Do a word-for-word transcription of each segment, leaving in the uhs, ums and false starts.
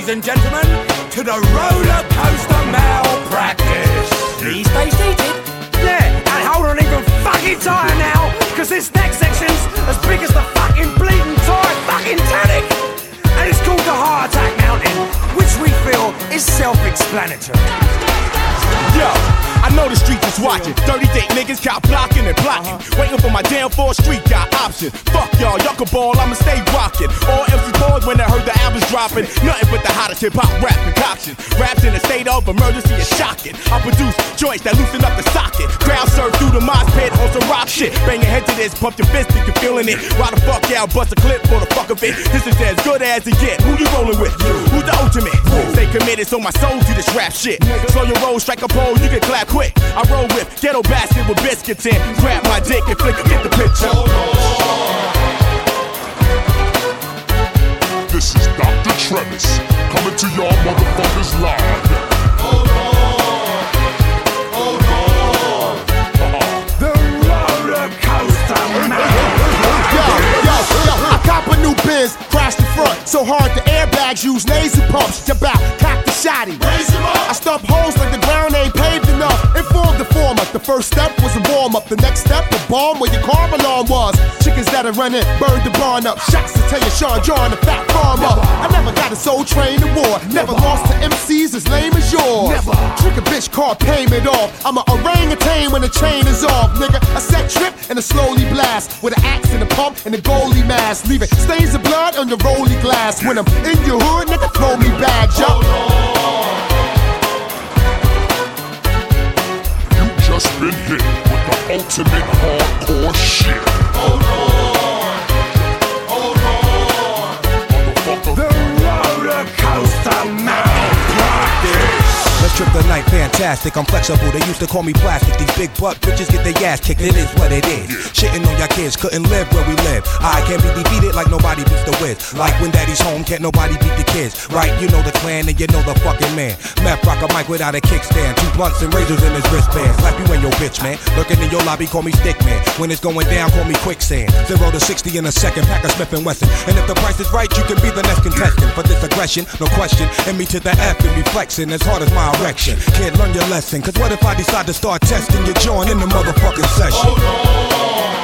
ladies and gentlemen, to the roller coaster malpractice. Please stay seated. Yeah, and hold on even fucking tighter now, because this next section's as big as the fucking bleeding tire fucking Titanic. And it's called the Heart Attack Mountain, which we feel is self-explanatory. Yo, I know the streets is watching. Dirty date niggas cop blocking and blocking. Uh-huh. Waiting for my damn four street got options. Fuck y'all, y'all can ball, I'ma stay rocking. All M C pause when they heard the album's dropping. Nothing but the hottest hip hop rap concoction. Raps in a state of emergency is shocking. I produce joints that loosen up the socket. Crowd surf through the mosh pit on some rock shit. Bang your head to this, pump your fist if you're feeling it. Why the fuck out, bust a clip for the fuck of it. This is as good as it get. Who you rolling with? Who's the ultimate? Stay committed so my soul do this rap shit. Slow your roll, strike a pole, you can clap quick. I roll with ghetto bastard with biscuits in. Grab my dick and flick it, get the picture. This is Doctor Travis coming to y'all motherfuckers live. Hold on, hold on. Uh-huh. The roller coaster mountain. Yo, yo, yo, I cop a new Benz, crash the front, so hard the airbags use nasal pumps. Jabba, cock the shotty. Raise him up. I stump holes like the ground ain't paved enough. Inform the former. The first step was a warm up. The next step, a bomb where your car alarm was. Chickens that are running, burned the barn up. Shots to tell you Sean John, the fat farmer. I never got a soul train to war. Never lost to M Cs as lame as yours. Never. Trick a bitch car payment off. I'm a orangutan when the chain is off, nigga. A set trip and a slowly blast with an axe and a pump and a goalie mask, leaving stains of blood on your rolly glass. When I'm in your hood, nigga, throw me bags, yo. You just been hit with the ultimate hardcore shit. Hold on, hold on, motherfucker. The roller coaster malpractice. Let's trip the night, fantastic, I'm flexible, they used to call me plastic. These big butt bitches get their ass kicked, it is what it is. Shitting on your kids, couldn't live where we live. I can't be defeated like nobody beats the whiz. Like when daddy's home, can't nobody beat the kids. Right, you know the clan and you know the fucking man. Meth rock a mic without a kickstand. Two blunts and razors in his wristband. Slap you in your bitch, man. Lurking in your lobby, call me stick man. When it's going down, call me quicksand. Zero to sixty in a second, pack a Smith and Wesson. And if the price is right, you can be the next contestant. For this aggression, no question, and me to the F and be flexing as hard as my erection. Kid, learn your lesson, cause what if I decide to start testing your joint in the motherfucking session? Hold on.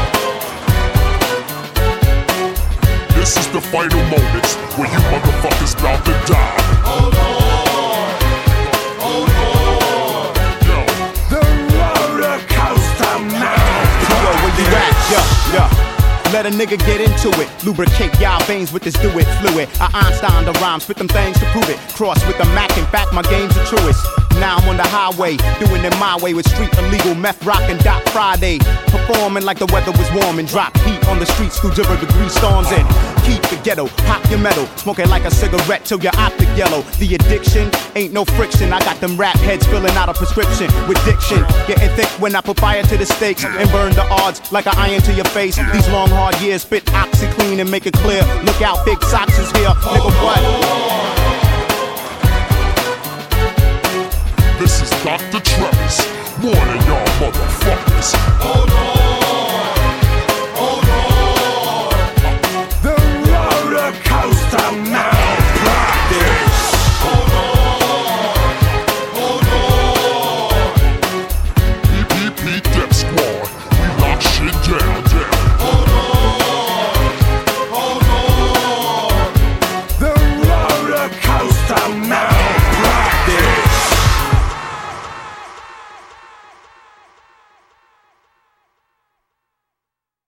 This is the final moments where you motherfuckers about to die. Hold on, hold on. Yo. The roller coaster malpractice. Yo, where you at? Yo, yo. Let a nigga get into it. Lubricate y'all veins with this do it fluid. I Einstein the rhymes, spit them things to prove it. Cross with the Mac, in fact, my game's the truest. Now I'm on the highway, doing it my way with street illegal meth rockin' Doc Friday. Performing like the weather was warm and drop heat on the streets through zero degree storms and keep the ghetto, pop your metal, smoking like a cigarette till your optic yellow. The addiction ain't no friction. I got them rap heads filling out a prescription with diction. Getting thick when I put fire to the stakes and burn the odds like an iron to your face. These long hard years spit OxyClean and make it clear. Look out, Big Socks is here, nigga. What? This is Doctor Travis, warning y'all motherfuckers. Hold